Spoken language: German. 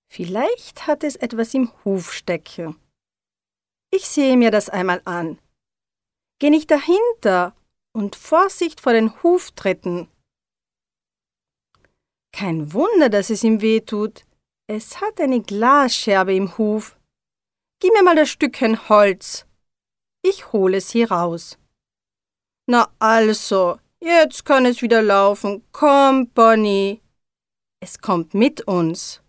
Vielleicht hat es etwas im Hufstecken. Ich sehe mir das einmal an. Geh nicht dahinter und Vorsicht vor den Huftritten. Kein Wunder, dass es ihm weh tut. Es hat eine Glasscherbe im Huf. Gib mir mal das Stückchen Holz. Ich hole es hier raus. Na also, jetzt kann es wieder laufen. Komm, Bonnie. Es kommt mit uns.